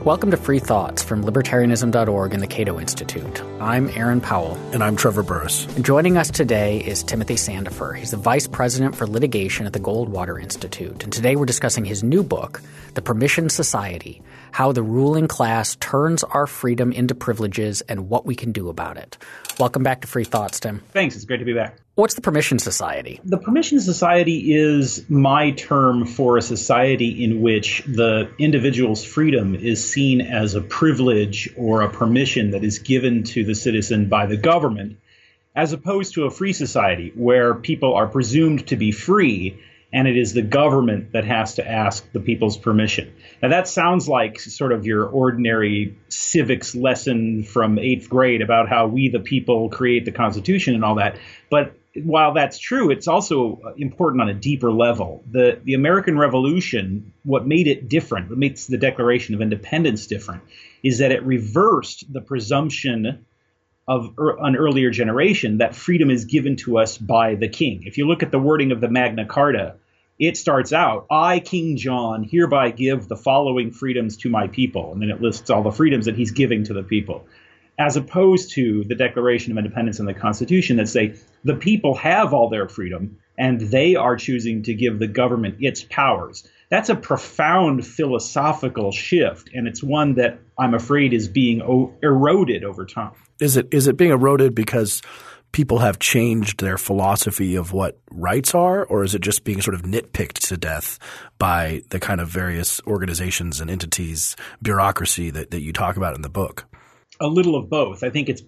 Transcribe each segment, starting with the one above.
Welcome to Free Thoughts from Libertarianism.org and the Cato Institute. I'm Aaron Powell. And I'm Trevor Burrus. And joining us today is Timothy Sandefur. He's the Vice President for Litigation at the Goldwater Institute. And today we're discussing his new book, The Permission Society, How the Ruling Class Turns Our Freedom into Privileges and What We Can Do About It. Welcome back to Free Thoughts, Tim. Thanks. It's great to be back. What's the Permission Society? The Permission Society is my term for a society in which the individual's freedom is seen as a privilege or a permission that is given to the citizen by the government, as opposed to a free society where people are presumed to be free and it is the government that has to ask the people's permission. Now, that sounds like sort of your ordinary civics lesson from 8th grade about how we, the people, create the Constitution and all that. But while that's true, it's also important on a deeper level. The American Revolution, what made it different, what makes the Declaration of Independence different, is that it reversed the presumption of an earlier generation that freedom is given to us by the king. If you look at the wording of the Magna Carta, it starts out, I, King John, hereby give the following freedoms to my people. And then it lists all the freedoms that he's giving to the people, as opposed to the Declaration of Independence and the Constitution that say the people have all their freedom and they are choosing to give the government its powers. That's a profound philosophical shift, and it's one that I'm afraid is being eroded over time. Is it being eroded because people have changed their philosophy of what rights are, or is it just being sort of nitpicked to death by the kind of various organizations and entities, bureaucracy that you talk about in the book? A little of both. I think it's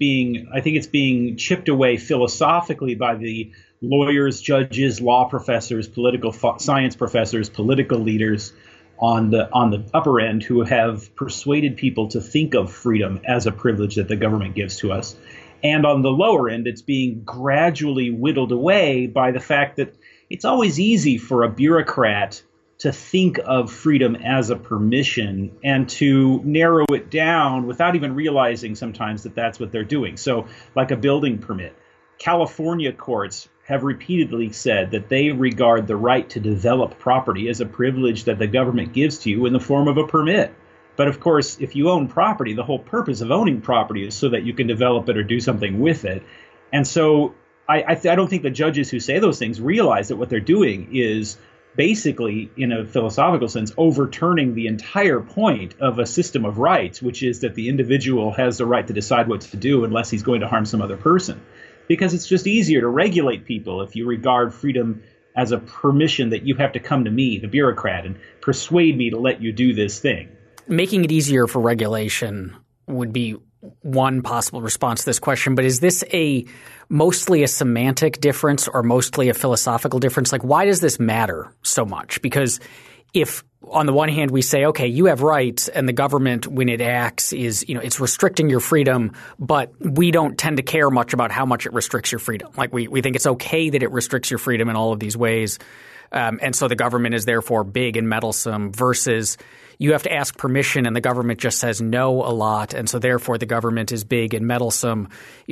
being chipped away philosophically by the lawyers, judges, law professors, political science professors, political leaders on the upper end who have persuaded people to think of freedom as a privilege that the government gives to us. And on the lower end, it's being gradually whittled away by the fact that it's always easy for a bureaucrat to think of freedom as a permission and to narrow it down without even realizing sometimes that that's what they're doing. So like a building permit, California courts have repeatedly said that they regard the right to develop property as a privilege that the government gives to you in the form of a permit. But of course, if you own property, the whole purpose of owning property is so that you can develop it or do something with it. And so I don't think the judges who say those things realize that what they're doing is basically, in a philosophical sense, overturning the entire point of a system of rights, which is that the individual has the right to decide what to do unless he's going to harm some other person. Because it's just easier to regulate people if you regard freedom as a permission that you have to come to me, the bureaucrat, and persuade me to let you do this thing. Making it easier for regulation would be one possible response to this question, but is this mostly a semantic difference or mostly a philosophical difference? Like, why does this matter so much? Because if on the one hand we say, okay, you have rights and the government when it acts is, it's restricting your freedom, but we don't tend to care much about how much it restricts your freedom. Like we think it's okay that it restricts your freedom in all of these ways. And so the government is therefore big and meddlesome versus you have to ask permission and the government just says no a lot. And so therefore the government is big and meddlesome.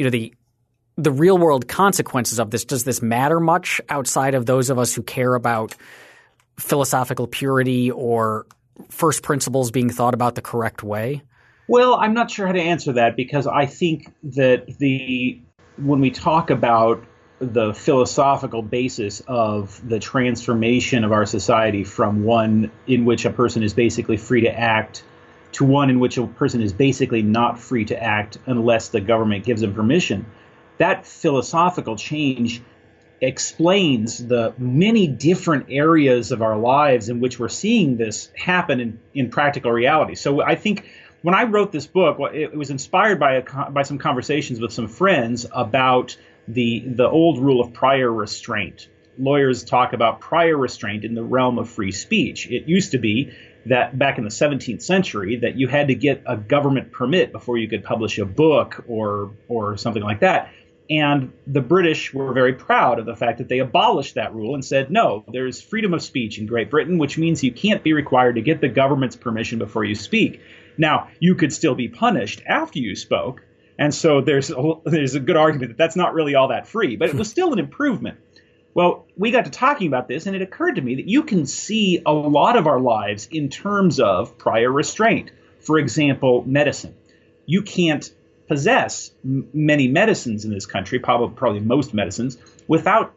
The real world consequences of this, does this matter much outside of those of us who care about philosophical purity or first principles being thought about the correct way? Well, I'm not sure how to answer that because I think that when we talk about the philosophical basis of the transformation of our society from one in which a person is basically free to act to one in which a person is basically not free to act unless the government gives them permission, that philosophical change explains the many different areas of our lives in which we're seeing this happen in practical reality. So I think when I wrote this book, it was inspired by some conversations with some friends about the old rule of prior restraint. Lawyers talk about prior restraint in the realm of free speech. It used to be that back in the 17th century that you had to get a government permit before you could publish a book or something like that. And the British were very proud of the fact that they abolished that rule and said, no, there's freedom of speech in Great Britain, which means you can't be required to get the government's permission before you speak. Now, you could still be punished after you spoke. And so there's a good argument that that's not really all that free, but it was still an improvement. Well, we got to talking about this, and it occurred to me that you can see a lot of our lives in terms of prior restraint. For example, medicine. You can't possess many medicines in this country, probably most medicines, without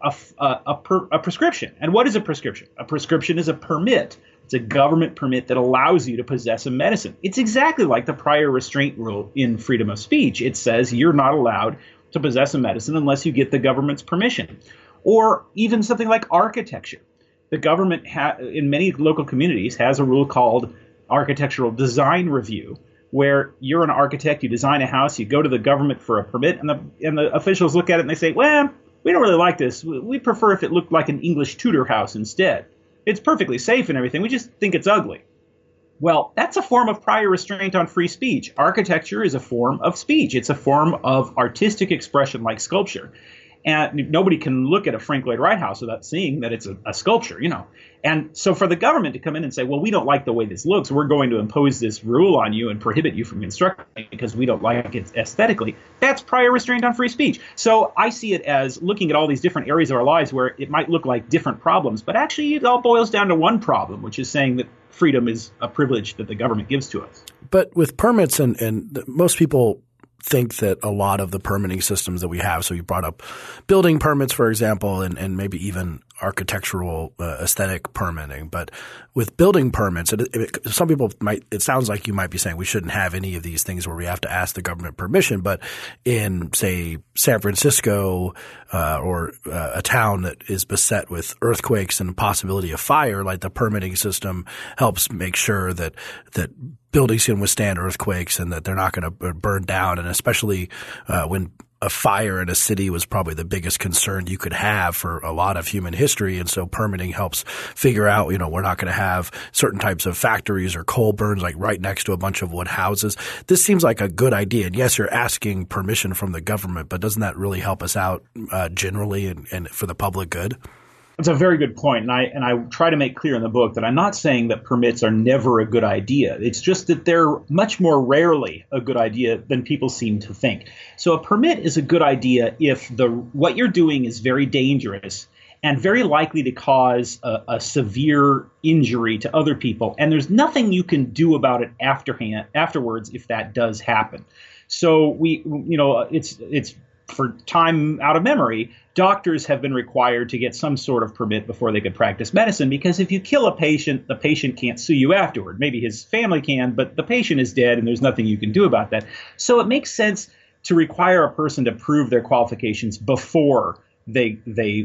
a prescription. And what is a prescription? A prescription is a permit. It's a government permit that allows you to possess a medicine. It's exactly like the prior restraint rule in freedom of speech. It says you're not allowed to possess a medicine unless you get the government's permission. Or even something like architecture. The government in many local communities has a rule called architectural design review, where you're an architect, you design a house, you go to the government for a permit, and the officials look at it and they say, well, we don't really like this. We prefer if it looked like an English Tudor house instead. It's perfectly safe and everything. We just think it's ugly. Well, that's a form of prior restraint on free speech. Architecture is a form of speech. It's a form of artistic expression like sculpture. And nobody can look at a Frank Lloyd Wright house without seeing that it's a sculpture, And so for the government to come in and say, well, we don't like the way this looks, we're going to impose this rule on you and prohibit you from constructing because we don't like it aesthetically, that's prior restraint on free speech. So I see it as looking at all these different areas of our lives where it might look like different problems, but actually it all boils down to one problem, which is saying that freedom is a privilege that the government gives to us. But with permits and most people think that a lot of the permitting systems that we have, so you brought up building permits, for example, and maybe even architectural aesthetic permitting. But with building permits, some people it sounds like you might be saying we shouldn't have any of these things where we have to ask the government permission. But in, say, San Francisco or a town that is beset with earthquakes and the possibility of fire, like the permitting system helps make sure that buildings can withstand earthquakes and that they're not going to burn down. And especially when a fire in a city was probably the biggest concern you could have for a lot of human history. And so permitting helps figure out, we're not going to have certain types of factories or coal burns like right next to a bunch of wood houses. This seems like a good idea. And yes, you're asking permission from the government, but doesn't that really help us out generally and for the public good? That's a very good point, and I try to make clear in the book that I'm not saying that permits are never a good idea. It's just that they're much more rarely a good idea than people seem to think. So a permit is a good idea if what you're doing is very dangerous and very likely to cause a severe injury to other people, and there's nothing you can do about it afterwards if that does happen. So it's for time out of memory, doctors have been required to get some sort of permit before they could practice medicine, because if you kill a patient, the patient can't sue you afterward. Maybe his family can, but the patient is dead and there's nothing you can do about that. So it makes sense to require a person to prove their qualifications before they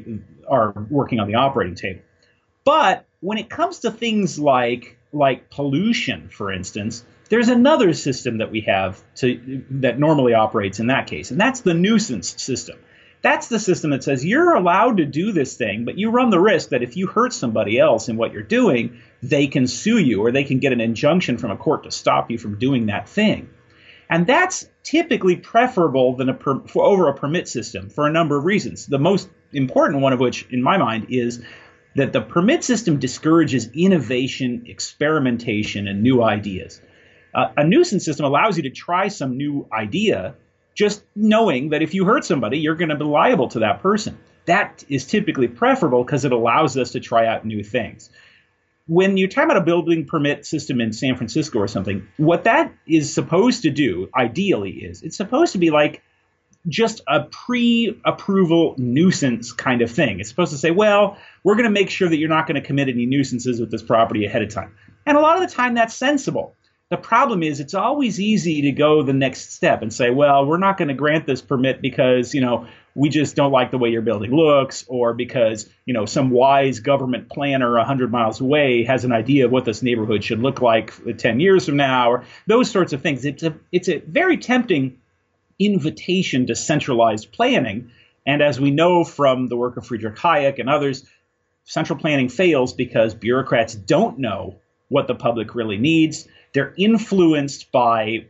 are working on the operating table. But when it comes to things like pollution, for instance, there's another system that we have that normally operates in that case, and that's the nuisance system. That's the system that says you're allowed to do this thing, but you run the risk that if you hurt somebody else in what you're doing, they can sue you or they can get an injunction from a court to stop you from doing that thing. And that's typically preferable than over a permit system for a number of reasons. The most important one of which, in my mind, is that the permit system discourages innovation, experimentation, and new ideas. A nuisance system allows you to try some new idea, just knowing that if you hurt somebody, you're going to be liable to that person. That is typically preferable because it allows us to try out new things. When you talk about a building permit system in San Francisco or something, what that is supposed to do, ideally, is it's supposed to be like just a pre-approval nuisance kind of thing. It's supposed to say, well, we're going to make sure that you're not going to commit any nuisances with this property ahead of time. And a lot of the time, that's sensible. The problem is it's always easy to go the next step and say, well, we're not going to grant this permit because, we just don't like the way your building looks, or because, some wise government planner 100 miles away has an idea of what this neighborhood should look like 10 years from now, or those sorts of things. It's a very tempting invitation to centralized planning. And as we know from the work of Friedrich Hayek and others, central planning fails because bureaucrats don't know what the public really needs. They're influenced by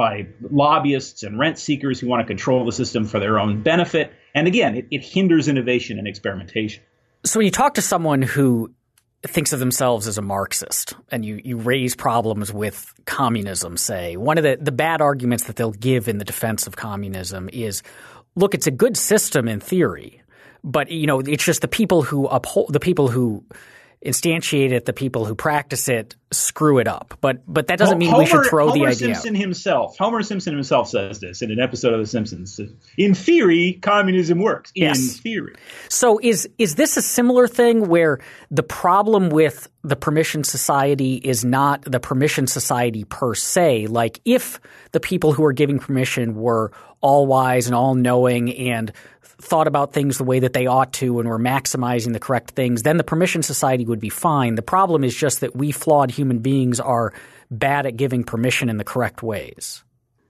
lobbyists and rent seekers who want to control the system for their own benefit. And again, it hinders innovation and experimentation. So when you talk to someone who thinks of themselves as a Marxist and you raise problems with communism, say, one of the bad arguments that they'll give in the defense of communism is, look, it's a good system in theory, but it's just the people who instantiate it, the people who practice it screw it up. But that doesn't mean we should throw the idea out. Homer Simpson himself says this in an episode of The Simpsons. In theory, communism works. In theory. So is this a similar thing where the problem with the permission society is not the permission society per se? Like if the people who are giving permission were all wise and all knowing and thought about things the way that they ought to and were maximizing the correct things, then the permission society would be fine. The problem is just that we flawed human beings are bad at giving permission in the correct ways.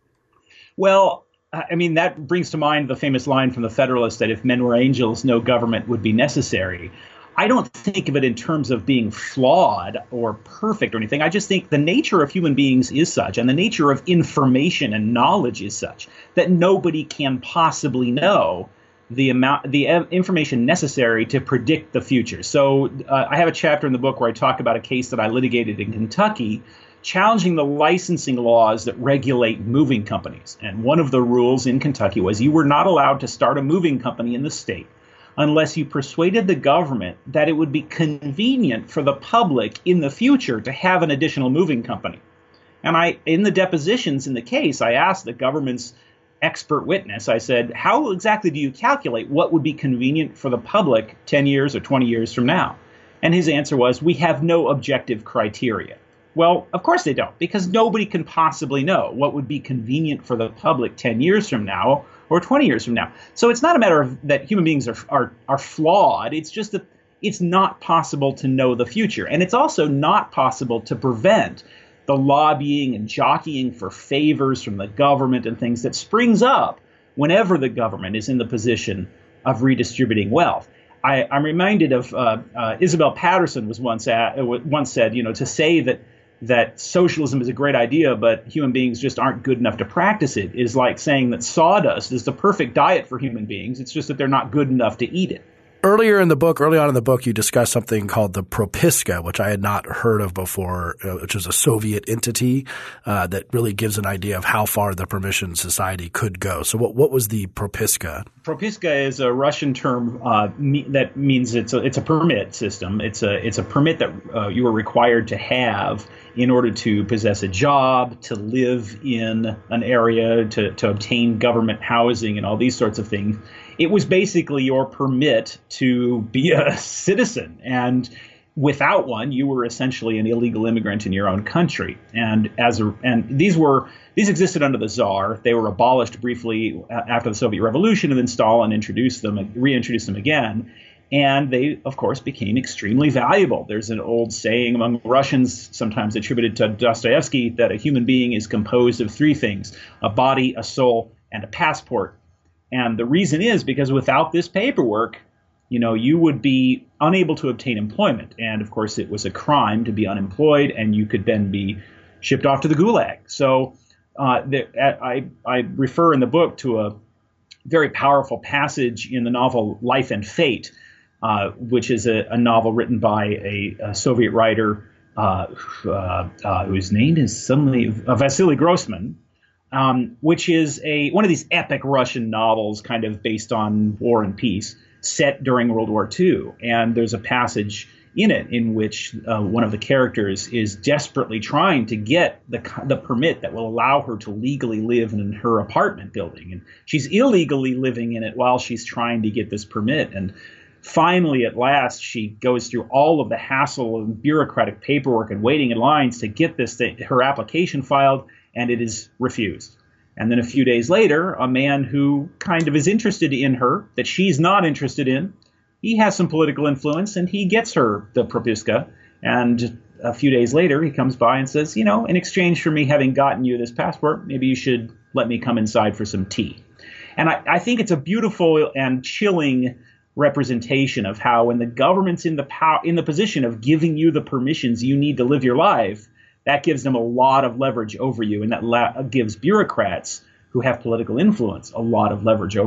Well, I mean, that brings to mind the famous line from the Federalist that if men were angels, no government would be necessary. I don't think of it in terms of being flawed or perfect or anything. I just think the nature of human beings is such, and the nature of information and knowledge is such, that nobody can possibly know the information necessary to predict the future. So I have a chapter in the book where I talk about a case that I litigated in Kentucky challenging the licensing laws that regulate moving companies. And one of the rules in Kentucky was you were not allowed to start a moving company in the state unless you persuaded the government that it would be convenient for the public in the future to have an additional moving company. And in the depositions in the case, I asked the government's expert witness, I said, how exactly do you calculate what would be convenient for the public 10 years or 20 years from now? And his answer was, we have no objective criteria. Well, of course they don't, because nobody can possibly know what would be convenient for the public 10 years from now or 20 years from now. So it's not a matter of that human beings are flawed. It's just that it's not possible to know the future. And it's also not possible to prevent the lobbying and jockeying for favors from the government and things that springs up whenever the government is in the position of redistributing wealth. I'm reminded of Isabel Patterson was once said, to say that socialism is a great idea, but human beings just aren't good enough to practice it is like saying that sawdust is the perfect diet for human beings. It's just that they're not good enough to eat it. Early on in the book, you discussed something called the Propiska, which I had not heard of before, which is a Soviet entity that really gives an idea of how far the permission society could go. So what was the Propiska? Propiska is a Russian term that means it's a permit system. It's a permit that you are required to have in order to possess a job, to live in an area, to obtain government housing and all these sorts of things. It was basically your permit to be a citizen, and without one, you were essentially an illegal immigrant in your own country. And these existed under the Tsar. They were abolished briefly after the Soviet Revolution, and then Stalin reintroduced them again. And they, of course, became extremely valuable. There's an old saying among Russians, sometimes attributed to Dostoevsky, that a human being is composed of three things: a body, a soul, and a passport. And the reason is because without this paperwork, you would be unable to obtain employment. And of course, it was a crime to be unemployed, and you could then be shipped off to the Gulag. So I refer in the book to a very powerful passage in the novel Life and Fate, which is a novel written by a Soviet writer whose name is suddenly Vasily Grossman. Which is one of these epic Russian novels kind of based on war and peace set during World War II. And there's a passage in it in which one of the characters is desperately trying to get the permit that will allow her to legally live in her apartment building. And she's illegally living in it while she's trying to get this permit. And finally, at last, she goes through all of the hassle and bureaucratic paperwork and waiting in lines to get her application filed. And it is refused. And then a few days later, a man who kind of is interested in her, that she's not interested in, he has some political influence, and he gets her the Propiska. And a few days later, he comes by and says, in exchange for me having gotten you this passport, maybe you should let me come inside for some tea. And I think it's a beautiful and chilling representation of how when the government's in the position of giving you the permissions you need to live your life, that gives them a lot of leverage over you, and that gives bureaucrats who have political influence a lot of leverage over you.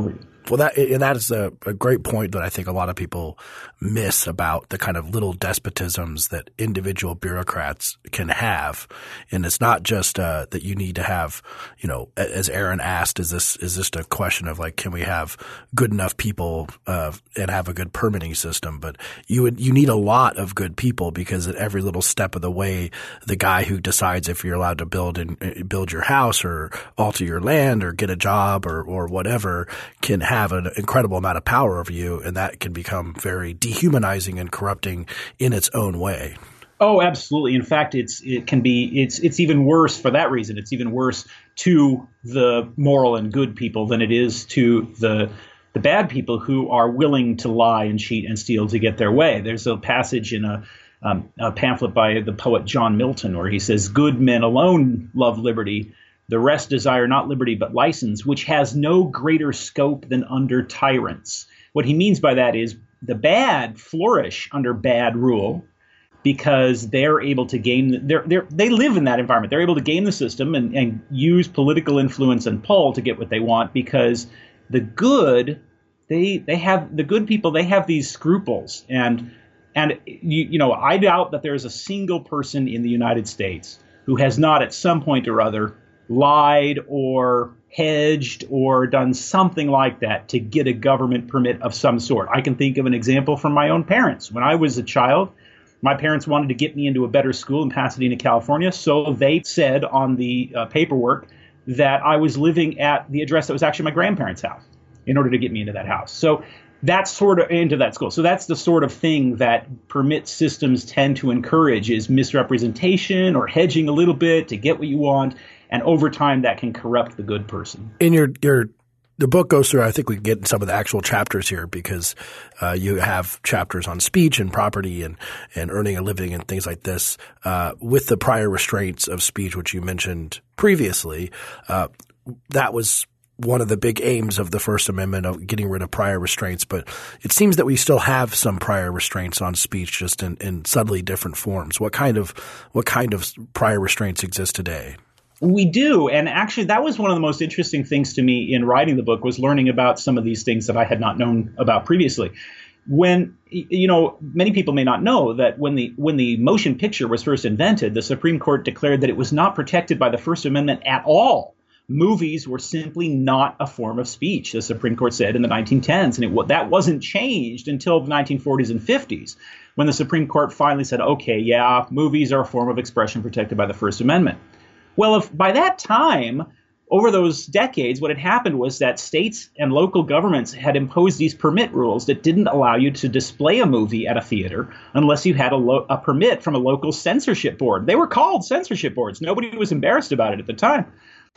Well, that is a great point that I think a lot of people miss about the kind of little despotisms that individual bureaucrats can have. And it's not just that you need to have, as Aaron asked, is this a question of like, can we have good enough people and have a good permitting system? But you need a lot of good people, because at every little step of the way, the guy who decides if you're allowed to build your house or alter your land or get a job or whatever can have an incredible amount of power over you, and that can become very dehumanizing and corrupting in its own way. Oh, absolutely. In fact, it's even worse for that reason. It's even worse to the moral and good people than it is to the bad people who are willing to lie and cheat and steal to get their way. There's a passage in a pamphlet by the poet John Milton where he says, "Good men alone love liberty. The rest desire not liberty but license, which has no greater scope than under tyrants." What he means by that is the bad flourish under bad rule because they're able to they live in that environment. They're able to game the system and use political influence and pull to get what they want, because the good, they have these scruples. And I doubt that there's a single person in the United States who has not at some point or other lied or hedged or done something like that to get a government permit of some sort. I can think of an example from my own parents. When I was a child, my parents wanted to get me into a better school in Pasadena, California, so they said on the paperwork that I was living at the address that was actually my grandparents' house in order to get me into that house. So that's sort of into that school. So that's the sort of thing that permit systems tend to encourage, is misrepresentation or hedging a little bit to get what you want. And over time, that can corrupt the good person. In the book goes through, I think we can get in some of the actual chapters here, because you have chapters on speech and property and earning a living and things like this. With the prior restraints of speech, which you mentioned previously, that was one of the big aims of the First Amendment, of getting rid of prior restraints. But it seems that we still have some prior restraints on speech, just in subtly different forms. What kind of prior restraints exist today? We do. And actually, that was one of the most interesting things to me in writing the book, was learning about some of these things that I had not known about previously. When, many people may not know that when the motion picture was first invented, the Supreme Court declared that it was not protected by the First Amendment at all. Movies were simply not a form of speech, the Supreme Court said in the 1910s. And that wasn't changed until the 1940s and 50s, when the Supreme Court finally said, okay, yeah, movies are a form of expression protected by the First Amendment. Well, if by that time, over those decades, what had happened was that states and local governments had imposed these permit rules that didn't allow you to display a movie at a theater unless you had a permit from a local censorship board. They were called censorship boards. Nobody was embarrassed about it at the time.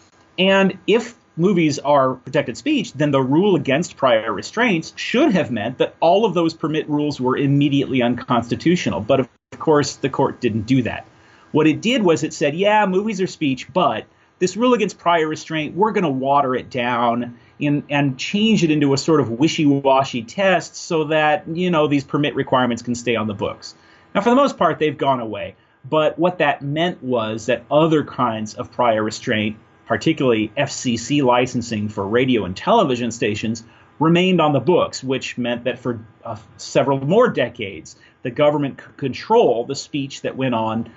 And if movies are protected speech, then the rule against prior restraints should have meant that all of those permit rules were immediately unconstitutional. But of course, the court didn't do that. What it did was it said, yeah, movies are speech, but this rule against prior restraint, we're going to water it down and change it into a sort of wishy-washy test so that, these permit requirements can stay on the books. Now, for the most part, they've gone away. But what that meant was that other kinds of prior restraint, particularly FCC licensing for radio and television stations, remained on the books, which meant that for several more decades, the government could control the speech that went on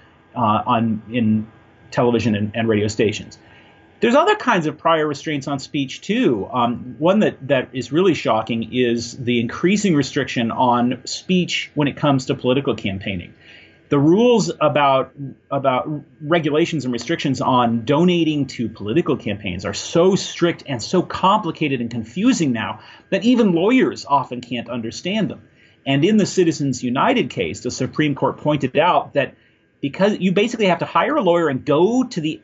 in television and radio stations. There's other kinds of prior restraints on speech, too. One that is really shocking is the increasing restriction on speech when it comes to political campaigning. The rules about regulations and restrictions on donating to political campaigns are so strict and so complicated and confusing now that even lawyers often can't understand them. And in the Citizens United case, the Supreme Court pointed out that because you basically have to hire a lawyer and go to the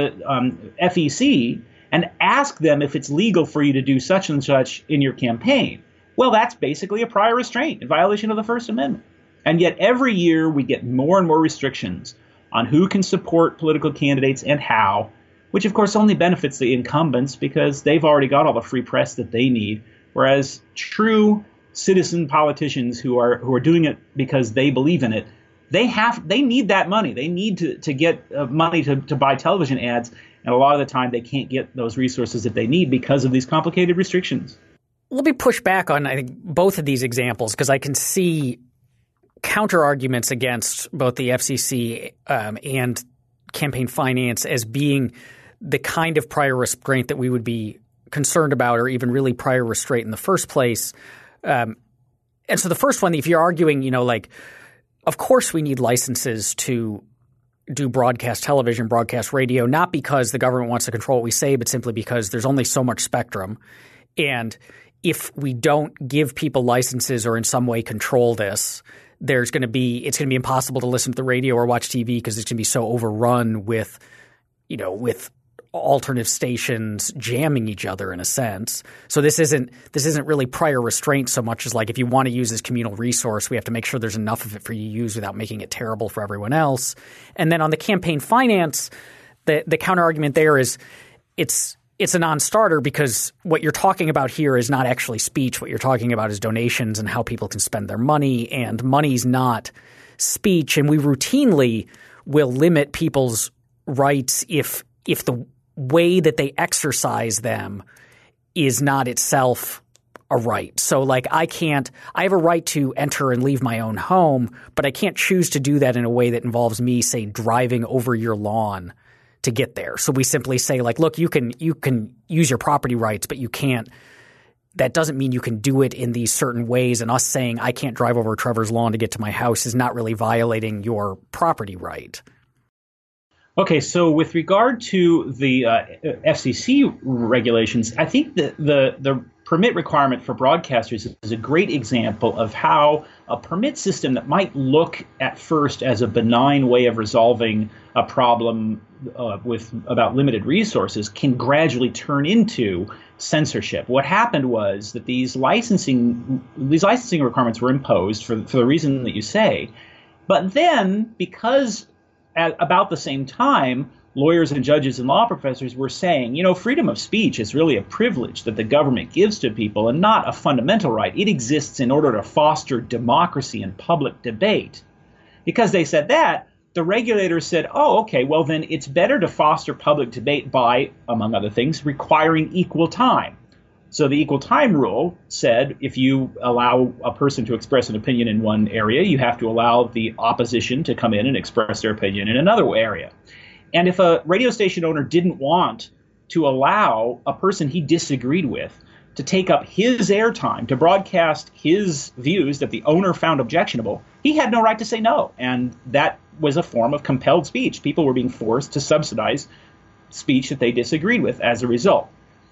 FEC and ask them if it's legal for you to do such and such in your campaign. Well, that's basically a prior restraint in violation of the First Amendment. And yet every year we get more and more restrictions on who can support political candidates and how, which of course only benefits the incumbents because they've already got all the free press that they need. Whereas true citizen politicians who are doing it because they believe in it, they need that money. They need to get money to buy television ads. And a lot of the time they can't get those resources that they need because of these complicated restrictions. let me push back on, I think, both of these examples because I can see counter arguments against both the FCC and campaign finance as being the kind of prior restraint that we would be concerned about, or even really prior restraint in the first place. And so the first one, if you're arguing, of course we need licenses to do broadcast television, broadcast radio, not because the government wants to control what we say, but simply because there's only so much spectrum. And if we don't give people licenses or in some way control this, it's going to be impossible to listen to the radio or watch TV because it's going to be so overrun with alternative stations jamming each other in a sense. So this isn't really prior restraint so much as if you want to use this communal resource, we have to make sure there's enough of it for you to use without making it terrible for everyone else. And then on the campaign finance, the counter argument there is it's a non-starter because what you're talking about here is not actually speech. What you're talking about is donations and how people can spend their money, and money's not speech. And we routinely will limit people's rights if the way that they exercise them is not itself a right. So I have a right to enter and leave my own home, but I can't choose to do that in a way that involves me, say, driving over your lawn to get there. So we simply say look, you can use your property rights, but you can't – that doesn't mean you can do it in these certain ways. And us saying I can't drive over Trevor's lawn to get to my house is not really violating your property right. Okay, so with regard to the FCC regulations, I think the permit requirement for broadcasters is a great example of how a permit system that might look at first as a benign way of resolving a problem about limited resources can gradually turn into censorship. What happened was that these licensing requirements were imposed for the reason that you say, but then because at about the same time, lawyers and judges and law professors were saying, freedom of speech is really a privilege that the government gives to people and not a fundamental right. It exists in order to foster democracy and public debate. Because they said that, the regulators said, oh, okay, well, then it's better to foster public debate by, among other things, requiring equal time. So the equal time rule said if you allow a person to express an opinion in one area, you have to allow the opposition to come in and express their opinion in another area. And if a radio station owner didn't want to allow a person he disagreed with to take up his airtime to broadcast his views that the owner found objectionable, he had no right to say no. And that was a form of compelled speech. People were being forced to subsidize speech that they disagreed with as a result.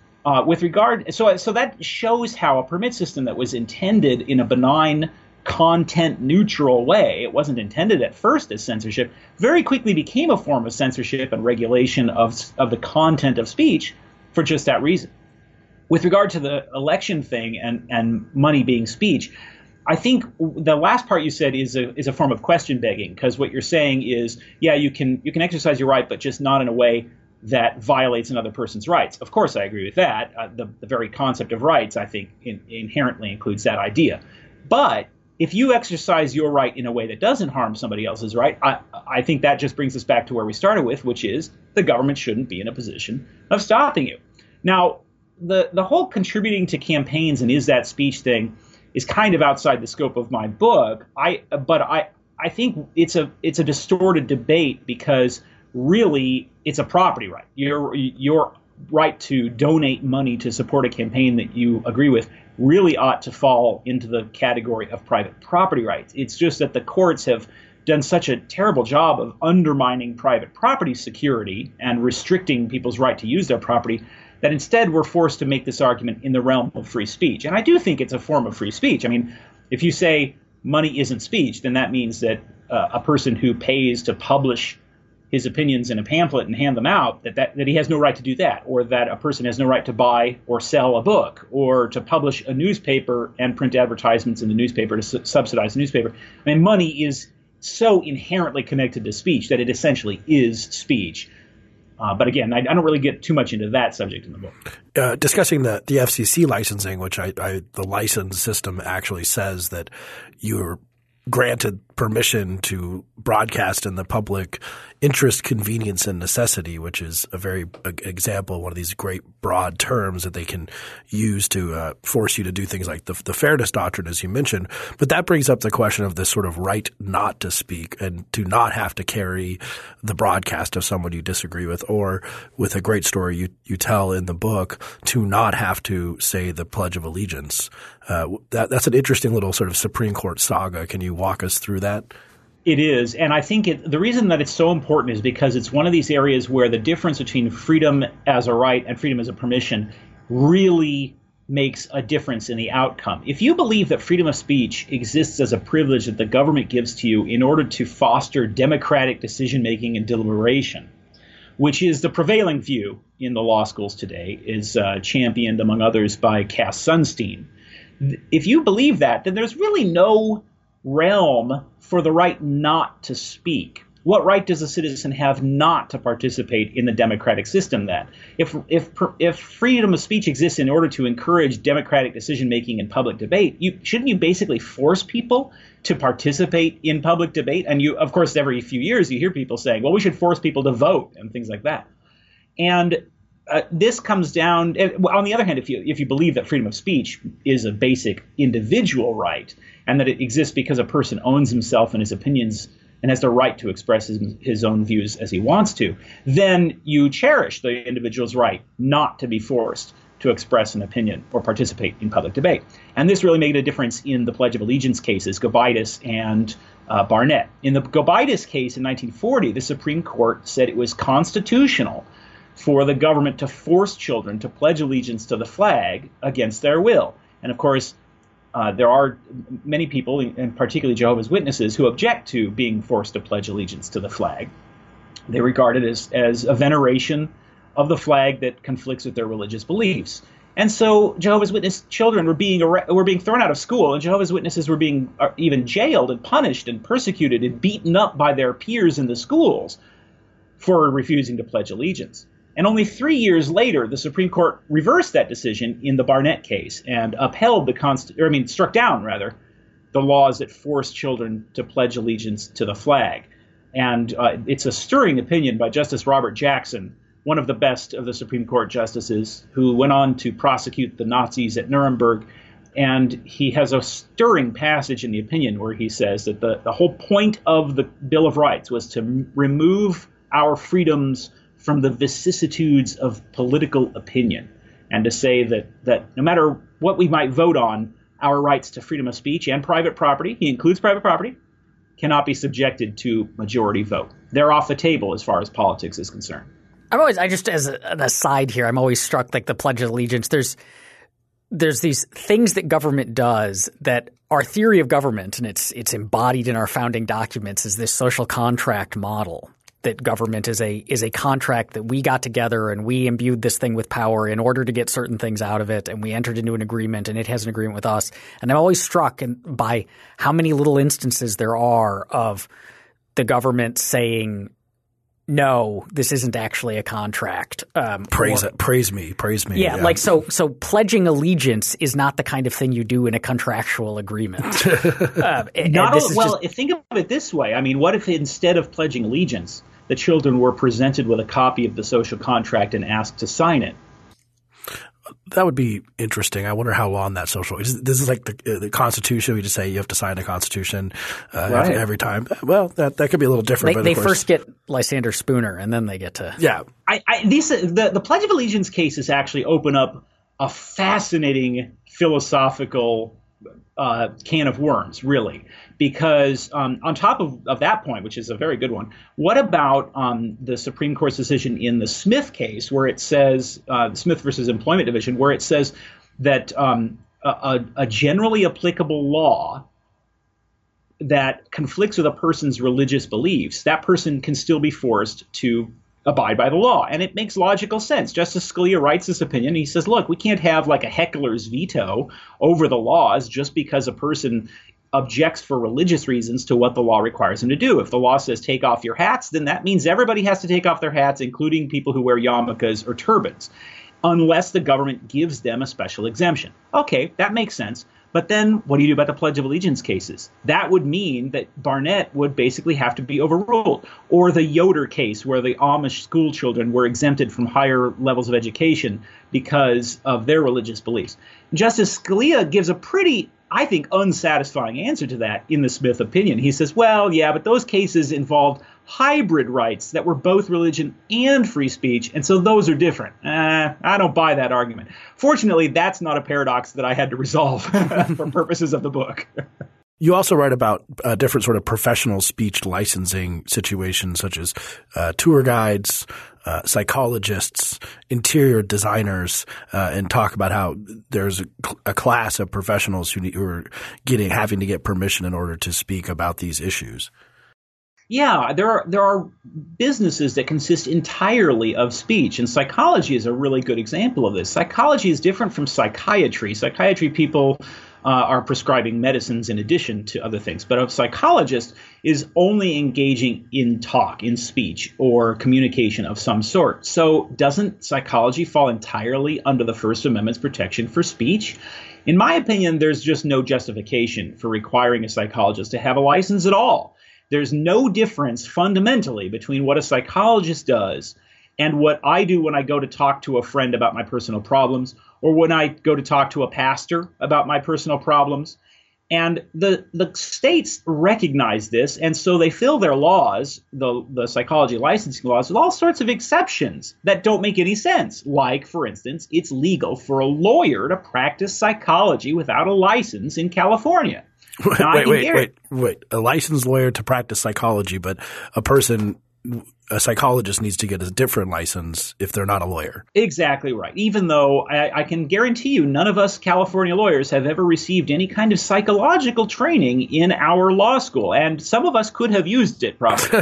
So that shows how a permit system that was intended in a benign, content-neutral way, it wasn't intended at first as censorship, very quickly became a form of censorship and regulation of the content of speech for just that reason. With regard to the election thing and money being speech, I think the last part you said is a form of question begging, because what you're saying is, yeah, you can exercise your right, but just not in a way that violates another person's rights. Of course, I agree with that. The very concept of rights, I think, inherently includes that idea. But if you exercise your right in a way that doesn't harm somebody else's right, I think that just brings us back to where we started with, which is the government shouldn't be in a position of stopping you. Now, the whole contributing to campaigns and is that speech thing is kind of outside the scope of my book. But I think it's a distorted debate because really it's a property right. Your right to donate money to support a campaign that you agree with really ought to fall into the category of private property rights. It's just that the courts have done such a terrible job of undermining private property security and restricting people's right to use their property that instead we're forced to make this argument in the realm of free speech. And I do think it's a form of free speech. I mean, if you say money isn't speech, then that means that a person who pays to publish his opinions in a pamphlet and hand them out, that he has no right to do that, or that a person has no right to buy or sell a book, or to publish a newspaper and print advertisements in the newspaper to subsidize the newspaper. I mean, money is so inherently connected to speech that it essentially is speech. But again, I don't really get too much into that subject in the book. Discussing the FCC licensing, which the license system actually says that you're granted permission to broadcast in the public interest, convenience, and necessity, which is a very example, one of these great broad terms that they can use to force you to do things like the fairness doctrine, as you mentioned. But that brings up the question of this sort of right not to speak and to not have to carry the broadcast of someone you disagree with, or with a great story you tell in the book, to not have to say the Pledge of Allegiance. That's an interesting little sort of Supreme Court saga. Can you walk us through that? It is. And I think the reason that it's so important is because it's one of these areas where the difference between freedom as a right and freedom as a permission really makes a difference in the outcome. If you believe that freedom of speech exists as a privilege that the government gives to you in order to foster democratic decision-making and deliberation, which is the prevailing view in the law schools today, is championed, among others, by Cass Sunstein. If you believe that, then there's really no realm for the right not to speak. What right does a citizen have not to participate in the democratic system then? If freedom of speech exists in order to encourage democratic decision-making and public debate, shouldn't you basically force people to participate in public debate? And of course, every few years you hear people saying, well, we should force people to vote and things like that. And this comes down, on the other hand, if you believe that freedom of speech is a basic individual right and that it exists because a person owns himself and his opinions and has the right to express his own views as he wants to, then you cherish the individual's right not to be forced to express an opinion or participate in public debate. And this really made a difference in the Pledge of Allegiance cases, Gobitis and Barnett. In the Gobitis case in 1940, the Supreme Court said it was constitutional for the government to force children to pledge allegiance to the flag against their will. And of course, there are many people, and particularly Jehovah's Witnesses, who object to being forced to pledge allegiance to the flag. They regard it as a veneration of the flag that conflicts with their religious beliefs. And so Jehovah's Witness children were being thrown out of school, and Jehovah's Witnesses were being even jailed and punished and persecuted and beaten up by their peers in the schools for refusing to pledge allegiance. And only 3 years later, the Supreme Court reversed that decision in the Barnett case and upheld struck down the laws that forced children to pledge allegiance to the flag. And it's a stirring opinion by Justice Robert Jackson, one of the best of the Supreme Court justices, who went on to prosecute the Nazis at Nuremberg. And he has a stirring passage in the opinion where he says that the whole point of the Bill of Rights was to remove our freedoms from the vicissitudes of political opinion, and to say that no matter what we might vote on, our rights to freedom of speech and private property, he includes private property, cannot be subjected to majority vote. They're off the table as far as politics is concerned. As an aside here, I'm always struck, like the Pledge of Allegiance, there's these things that government does that our theory of government, and it's embodied in our founding documents, is this social contract model. That government is a contract that we got together and we imbued this thing with power in order to get certain things out of it, and we entered into an agreement and it has an agreement with us. And I'm always struck by how many little instances there are of the government saying, no, this isn't actually a contract. Praise me. Yeah, like so pledging allegiance is not the kind of thing you do in a contractual agreement. Think of it this way. I mean, what if instead of pledging allegiance, the children were presented with a copy of the social contract and asked to sign it? That would be interesting. I wonder how long that social – this is like the Constitution. We just say you have to sign the Constitution every time. Well, that could be a little different. They first get Lysander Spooner, and then they get to – yeah. The Pledge of Allegiance cases actually open up a fascinating philosophical can of worms, really, because on top of that point, which is a very good one, what about the Supreme Court's decision in the Smith case, where it says Smith versus Employment Division, where it says that a generally applicable law that conflicts with a person's religious beliefs, that person can still be forced to abide by the law. And it makes logical sense. Justice Scalia writes this opinion. He says, look, we can't have like a heckler's veto over the laws just because a person objects for religious reasons to what the law requires him to do. If the law says take off your hats, then that means everybody has to take off their hats, including people who wear yarmulkes or turbans, unless the government gives them a special exemption. Okay, that makes sense. But then what do you do about the Pledge of Allegiance cases? That would mean that Barnett would basically have to be overruled. Or the Yoder case, where the Amish school children were exempted from higher levels of education because of their religious beliefs. Justice Scalia gives a pretty, I think, unsatisfying answer to that in the Smith opinion. He says, well, yeah, but those cases involved hybrid rights that were both religion and free speech, and so those are different. I don't buy that argument. Fortunately, that's not a paradox that I had to resolve for purposes of the book. You also write about different sort of professional speech licensing situations, such as tour guides, psychologists, interior designers, and talk about how there's a class of professionals who are having to get permission in order to speak about these issues. Yeah, there are businesses that consist entirely of speech, and psychology is a really good example of this. Psychology is different from psychiatry. Psychiatry people are prescribing medicines in addition to other things, but a psychologist is only engaging in talk, in speech, or communication of some sort. So doesn't psychology fall entirely under the First Amendment's protection for speech? In my opinion, there's just no justification for requiring a psychologist to have a license at all. There's no difference fundamentally between what a psychologist does and what I do when I go to talk to a friend about my personal problems, or when I go to talk to a pastor about my personal problems. And the states recognize this, and so they fill their laws, the psychology licensing laws, with all sorts of exceptions that don't make any sense. Like, for instance, it's legal for a lawyer to practice psychology without a license in California. Wait. A licensed lawyer to practice psychology, but a psychologist needs to get a different license if they're not a lawyer. Exactly right. Even though I can guarantee you none of us California lawyers have ever received any kind of psychological training in our law school, and some of us could have used it probably.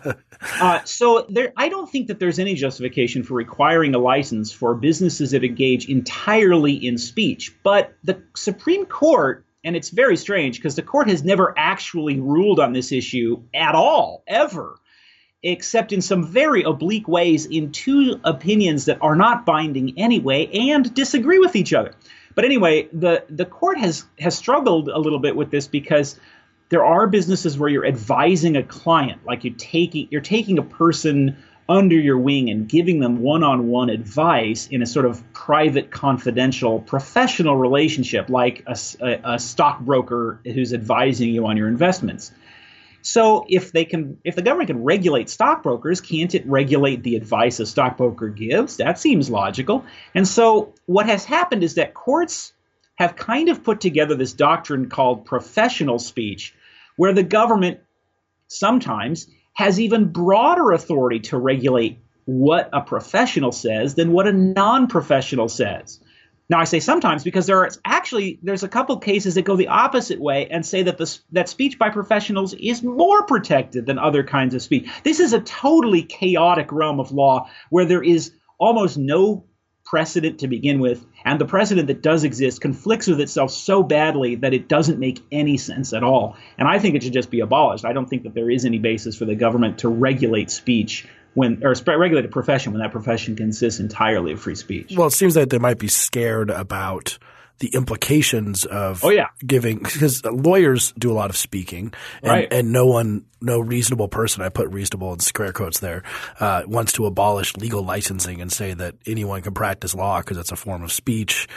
I don't think that there's any justification for requiring a license for businesses that engage entirely in speech. But the Supreme Court, and it's very strange because the court has never actually ruled on this issue at all, ever, except in some very oblique ways in two opinions that are not binding anyway and disagree with each other. But anyway, the court has struggled a little bit with this because there are businesses where you're advising a client, like you're taking a person under your wing and giving them one-on-one advice in a sort of private, confidential, professional relationship, like a stockbroker who's advising you on your investments. So if the government can regulate stockbrokers, can't it regulate the advice a stockbroker gives? That seems logical. And so what has happened is that courts have kind of put together this doctrine called professional speech, where the government sometimes has even broader authority to regulate what a professional says than what a non-professional says. Now, I say sometimes because there's a couple cases that go the opposite way and say that speech by professionals is more protected than other kinds of speech. This is a totally chaotic realm of law where there is almost no precedent to begin with, and the precedent that does exist conflicts with itself so badly that it doesn't make any sense at all. And I think it should just be abolished. I don't think that there is any basis for the government to regulate speech regulate a profession when that profession consists entirely of free speech. Well, it seems that they might be scared about the implications of giving – because lawyers do a lot of speaking, and no reasonable person – I put reasonable in square quotes there wants to abolish legal licensing and say that anyone can practice law because it's a form of speech.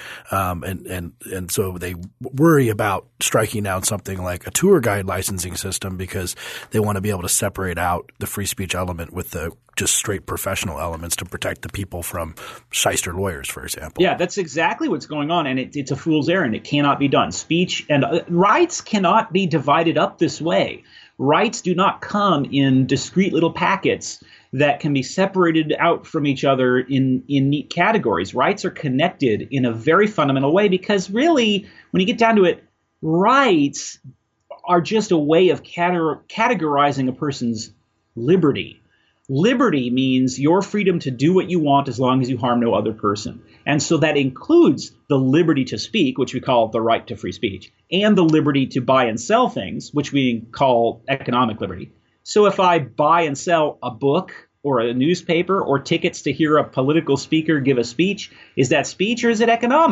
And so they worry about striking down something like a tour guide licensing system because they want to be able to separate out the free speech element with the just straight professional elements to protect the people from shyster lawyers, for example. Yeah, that's exactly what's going on, and it's a fool's errand. It cannot be done. Speech and rights cannot be divided up this way. Rights do not come in discrete little packets that can be separated out from each other in neat categories. Rights are connected in a very fundamental way because really, when you get down to it, rights are just a way of categorizing a person's liberty. Liberty means your freedom to do what you want as long as you harm no other person. And so that includes the liberty to speak, which we call the right to free speech, and the liberty to buy and sell things, which we call economic liberty. So if I buy and sell a book or a newspaper or tickets to hear a political speaker give a speech, is that speech or is it economics?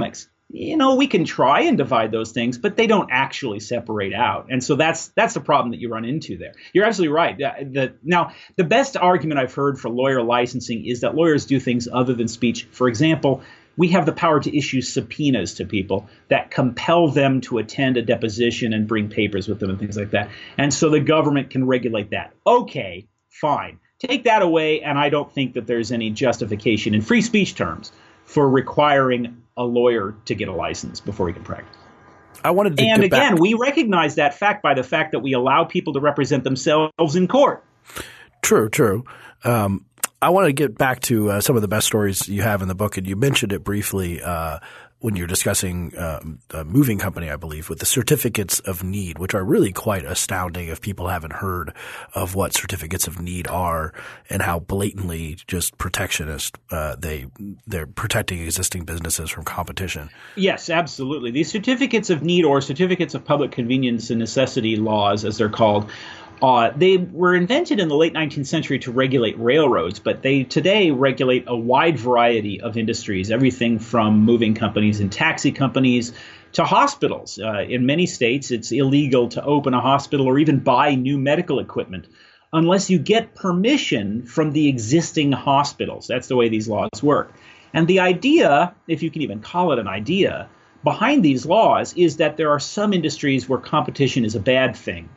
we can try and divide those things, but they don't actually separate out. And so that's the problem that you run into there. You're absolutely right. Now, the best argument I've heard for lawyer licensing is that lawyers do things other than speech. For example, we have the power to issue subpoenas to people that compel them to attend a deposition and bring papers with them and things like that. And so the government can regulate that. Okay, fine. Take that away, and I don't think that there's any justification in free speech terms for requiring a lawyer to get a license before he can practice. And again, we recognize that fact by the fact that we allow people to represent themselves in court. True. I want to get back to some of the best stories you have in the book, and you mentioned it briefly when you're discussing a moving company, I believe, with the certificates of need, which are really quite astounding if people haven't heard of what certificates of need are and how blatantly just protectionist they're protecting existing businesses from competition. Yes, absolutely. These certificates of need, or certificates of public convenience and necessity laws, as they're called, they were invented in the late 19th century to regulate railroads, but they today regulate a wide variety of industries, everything from moving companies and taxi companies to hospitals. In many states, it's illegal to open a hospital or even buy new medical equipment unless you get permission from the existing hospitals. That's the way these laws work. And the idea, if you can even call it an idea, behind these laws is that there are some industries where competition is a bad thing.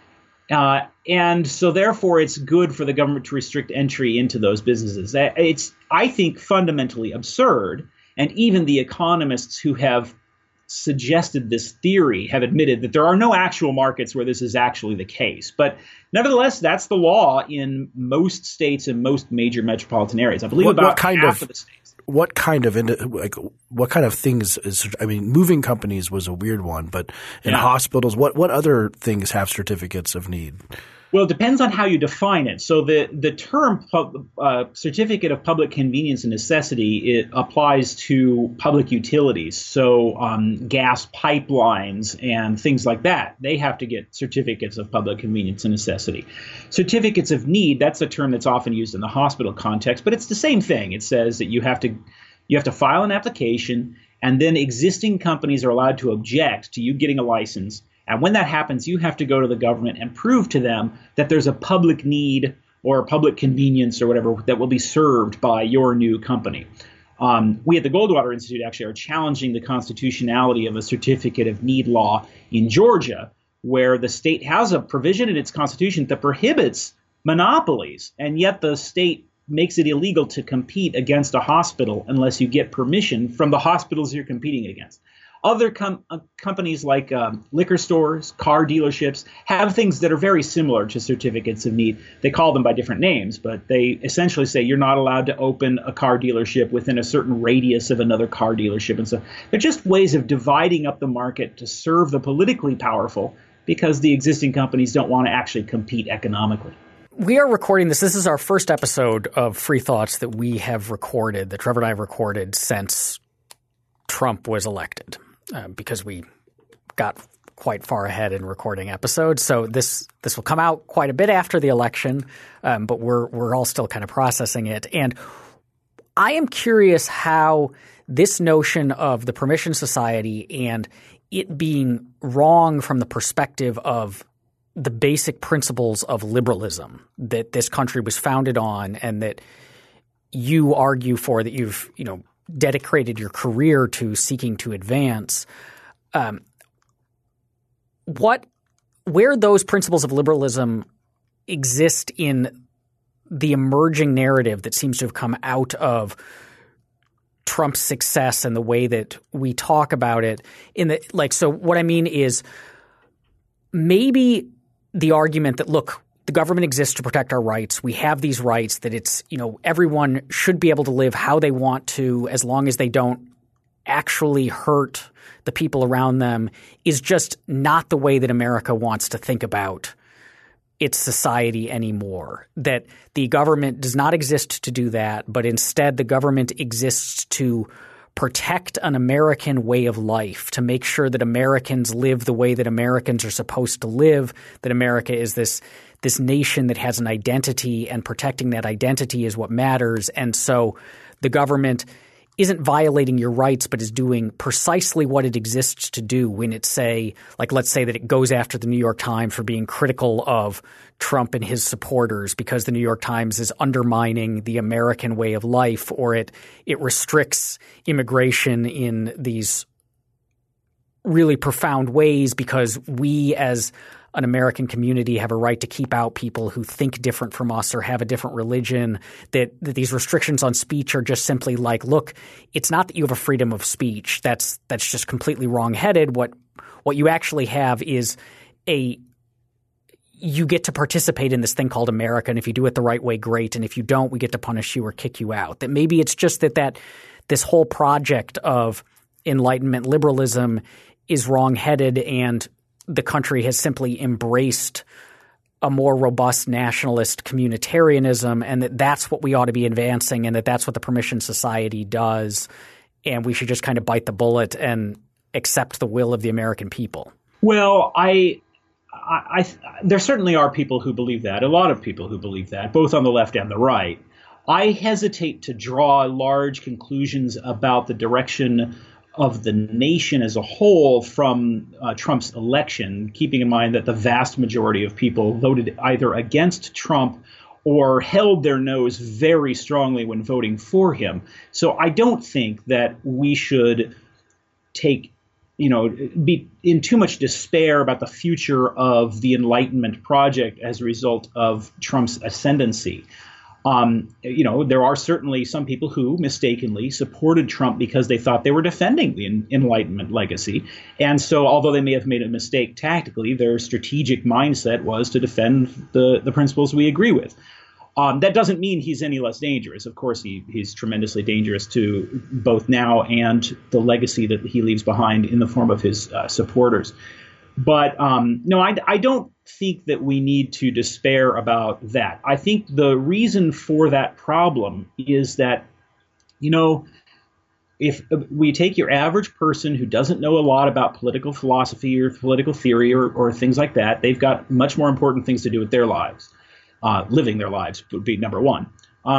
And so therefore, it's good for the government to restrict entry into those businesses. It's, I think, fundamentally absurd. And even the economists who have suggested this theory have admitted that there are no actual markets where this is actually the case. But nevertheless, that's the law in most states and most major metropolitan areas. I believe about half of the states. What kind of things is – I mean, moving companies was a weird one, but in hospitals, what other things have certificates of need? Well, it depends on how you define it. So the term certificate of public convenience and necessity, it applies to public utilities. So gas pipelines and things like that, they have to get certificates of public convenience and necessity. Certificates of need, that's a term that's often used in the hospital context, but it's the same thing. It says that you have to file an application, and then existing companies are allowed to object to you getting a license. And when that happens, you have to go to the government and prove to them that there's a public need or a public convenience or whatever that will be served by your new company. We at the Goldwater Institute actually are challenging the constitutionality of a certificate of need law in Georgia, where the state has a provision in its constitution that prohibits monopolies, and yet the state makes it illegal to compete against a hospital unless you get permission from the hospitals you're competing against. Other companies like liquor stores, car dealerships have things that are very similar to certificates of need. They call them by different names, but they essentially say you're not allowed to open a car dealership within a certain radius of another car dealership. And so they're just ways of dividing up the market to serve the politically powerful because the existing companies don't want to actually compete economically. We are recording this. This is our first episode of Free Thoughts that we have recorded, that Trevor and I have recorded since Trump was elected. Because we got quite far ahead in recording episodes. So this will come out quite a bit after the election, but we're all still kind of processing it. And I am curious how this notion of the permission society and it being wrong from the perspective of the basic principles of liberalism that this country was founded on and that you argue for, that you've dedicated your career to seeking to advance, where those principles of liberalism exist in the emerging narrative that seems to have come out of Trump's success and the way that we talk about it so what I mean is maybe the argument that, look, the government exists to protect our rights. We have these rights that it's, everyone should be able to live how they want to as long as they don't actually hurt the people around them is just not the way that America wants to think about its society anymore. That the government does not exist to do that, but instead the government exists to protect an American way of life, to make sure that Americans live the way that Americans are supposed to live, that America is this nation that has an identity, and protecting that identity is what matters. And so the government isn't violating your rights, but is doing precisely what it exists to do when it let's say that it goes after the New York Times for being critical of Trump and his supporters because the New York Times is undermining the American way of life, or it restricts immigration in these really profound ways because we as an American community have a right to keep out people who think different from us or have a different religion, that these restrictions on speech are just simply like, look, it's not that you have a freedom of speech. That's just completely wrong-headed. What you actually have is you get to participate in this thing called America, and if you do it the right way, great. And if you don't, we get to punish you or kick you out. That maybe it's just that this whole project of Enlightenment liberalism is wrong-headed and the country has simply embraced a more robust nationalist communitarianism, and that's what we ought to be advancing, and that's what the Permission Society does, and we should just kind of bite the bullet and accept the will of the American people. Well, there certainly are people who believe that, a lot of people who believe that, both on the left and the right. I hesitate to draw large conclusions about the direction of the nation as a whole from Trump's election, keeping in mind that the vast majority of people voted either against Trump or held their nose very strongly when voting for him. So I don't think that we should be in too much despair about the future of the Enlightenment project as a result of Trump's ascendancy. There are certainly some people who mistakenly supported Trump because they thought they were defending the Enlightenment legacy. And so although they may have made a mistake tactically, their strategic mindset was to defend the principles we agree with. That doesn't mean he's any less dangerous. Of course, he's tremendously dangerous to both now and the legacy that he leaves behind in the form of his supporters. But no, I don't think that we need to despair about that. I think the reason for that problem is that, if we take your average person who doesn't know a lot about political philosophy or political theory or things like that, they've got much more important things to do with their lives. Living their lives would be number one.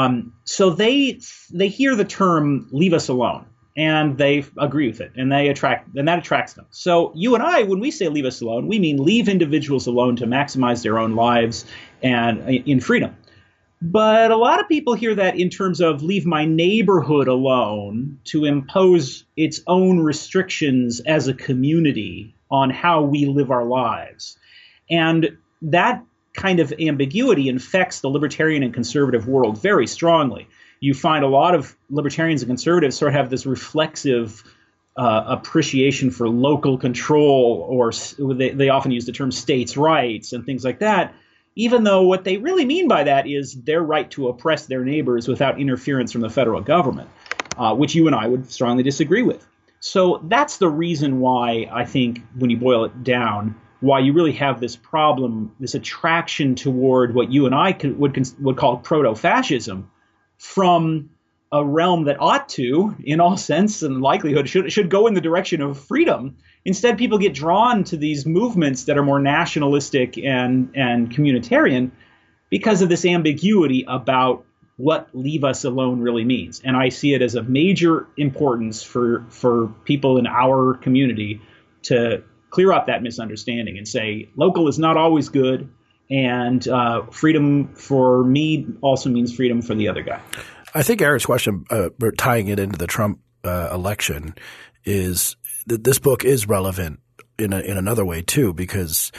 So they hear the term "leave us alone," and they agree with it, and that attracts them. So you and I, when we say "leave us alone," we mean leave individuals alone to maximize their own lives and in freedom. But a lot of people hear that in terms of leave my neighborhood alone to impose its own restrictions as a community on how we live our lives. And that kind of ambiguity infects the libertarian and conservative world very strongly. You find a lot of libertarians and conservatives sort of have this reflexive appreciation for local control, or they often use the term states' rights and things like that, even though what they really mean by that is their right to oppress their neighbors without interference from the federal government, which you and I would strongly disagree with. So that's the reason why I think, when you boil it down, why you really have this problem, this attraction toward what you and I would call proto-fascism, from a realm that ought to, in all sense and likelihood, should go in the direction of freedom. Instead, people get drawn to these movements that are more nationalistic and communitarian because of this ambiguity about what "leave us alone" really means. And I see it as a major importance for people in our community to clear up that misunderstanding and say local is not always good, and freedom for me also means freedom for the other guy. I think Eric's question, tying it into the Trump election, is that this book is relevant in another way too, because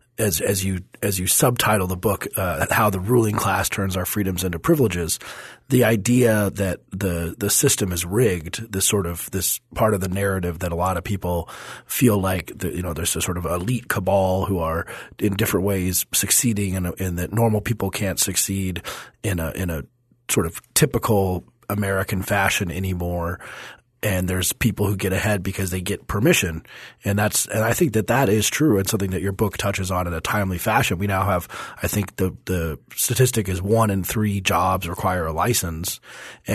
as you subtitle the book, how the ruling class turns our freedoms into privileges, the idea that the system is rigged, this part of the narrative that a lot of people feel like there's a sort of elite cabal who are in different ways succeeding, and that normal people can't succeed in a sort of typical American fashion anymore. And there's people who get ahead because they get permission. And I think that is true, and something that your book touches on in a timely fashion. We now have, I think the statistic is 1 in 3 jobs require a license. And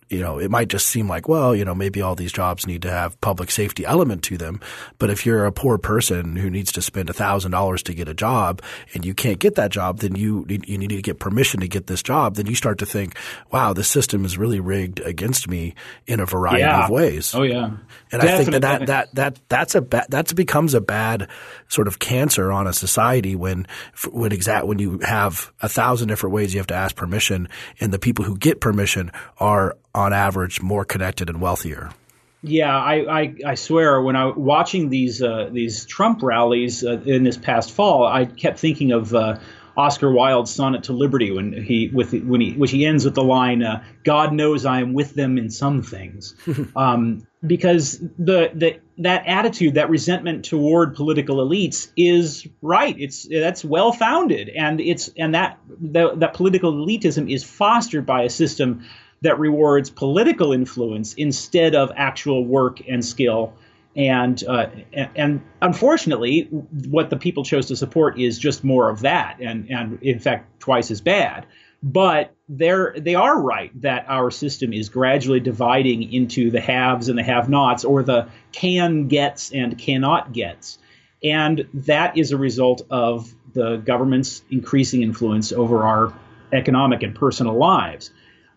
it might just seem like, well, maybe all these jobs need to have public safety element to them. But if you're a poor person who needs to spend $1,000 to get a job and you can't get that job, then you need to get permission to get this job. Then you start to think, wow, this system is really rigged against me in a variety of ways. Oh yeah. And definitely. I think that becomes a bad sort of cancer on a society when you have 1,000 different ways you have to ask permission, and the people who get permission are on average more connected and wealthier. Yeah, I swear when I was watching these Trump rallies in this past fall, I kept thinking of Oscar Wilde's Sonnet to Liberty which he ends with the line, "God knows I am with them in some things," because that attitude, that resentment toward political elites is right. That's well founded, and that political elitism is fostered by a system that rewards political influence instead of actual work and skill. And unfortunately, what the people chose to support is just more of that, and in fact, twice as bad. But they are right that our system is gradually dividing into the haves and the have-nots, or the can-gets and cannot-gets. And that is a result of the government's increasing influence over our economic and personal lives.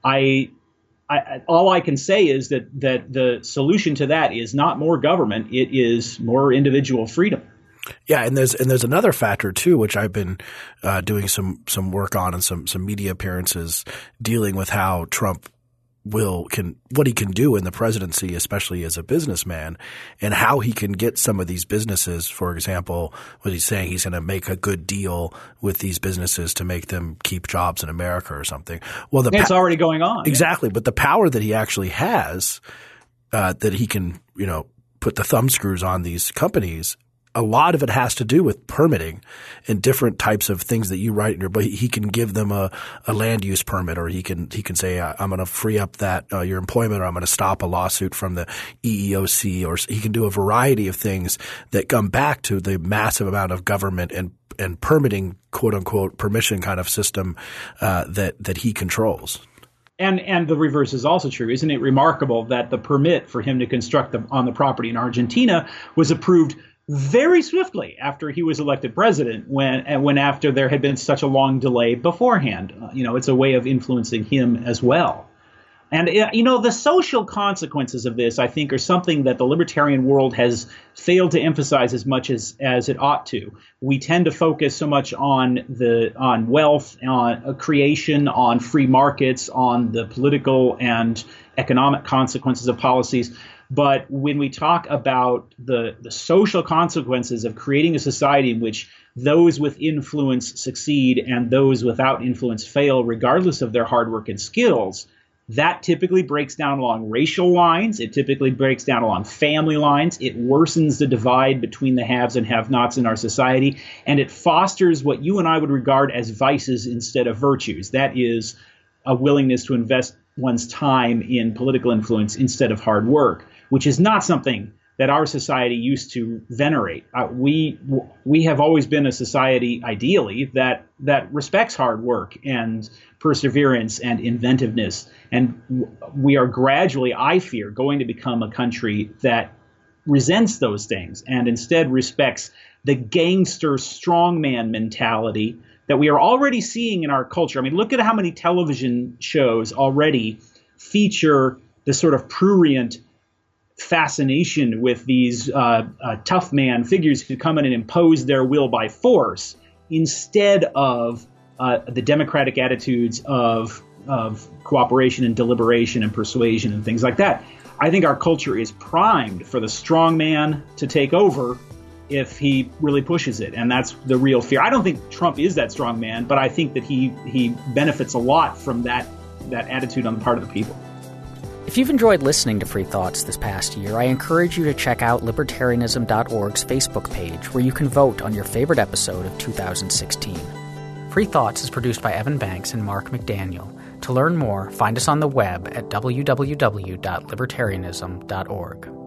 All I can say is that the solution to that is not more government; it is more individual freedom. Yeah, and there's another factor too, which I've been doing some work on and some media appearances dealing with how Trump what he can do in the presidency, especially as a businessman, and how he can get some of these businesses. For example, what he's saying, he's going to make a good deal with these businesses to make them keep jobs in America or something. Well, it's already going on. Exactly. Yeah. But the power that he actually has, that he can, put the thumb screws on these companies, a lot of it has to do with permitting and different types of things that you write in your book. He can give them a land use permit, or he can say, I'm going to free up that your employment, or I'm going to stop a lawsuit from the EEOC, or he can do a variety of things that come back to the massive amount of government and permitting, quote unquote, permission kind of system that he controls. And the reverse is also true. Isn't it remarkable that the permit for him to construct on the property in Argentina was approved very swiftly after he was elected president, when after there had been such a long delay beforehand? It's a way of influencing him as well. And, the social consequences of this, I think, are something that the libertarian world has failed to emphasize as much as it ought to. We tend to focus so much on wealth, on creation, on free markets, on the political and economic consequences of policies. But when we talk about the social consequences of creating a society in which those with influence succeed and those without influence fail, regardless of their hard work and skills, that typically breaks down along racial lines. It typically breaks down along family lines. It worsens the divide between the haves and have-nots in our society. And it fosters what you and I would regard as vices instead of virtues. That is a willingness to invest one's time in political influence instead of hard work, which is not something that our society used to venerate. We have always been a society, ideally, that respects hard work and perseverance and inventiveness. And we are gradually, I fear, going to become a country that resents those things and instead respects the gangster strongman mentality that we are already seeing in our culture. I mean, look at how many television shows already feature the sort of prurient fascination with these tough man figures who come in and impose their will by force, instead of the democratic attitudes of cooperation and deliberation and persuasion and things like that. I think our culture is primed for the strong man to take over if he really pushes it, and that's the real fear. I don't think Trump is that strong man, but I think that he benefits a lot from that attitude on the part of the people. If you've enjoyed listening to Free Thoughts this past year, I encourage you to check out libertarianism.org's Facebook page, where you can vote on your favorite episode of 2016. Free Thoughts is produced by Evan Banks and Mark McDaniel. To learn more, find us on the web at www.libertarianism.org.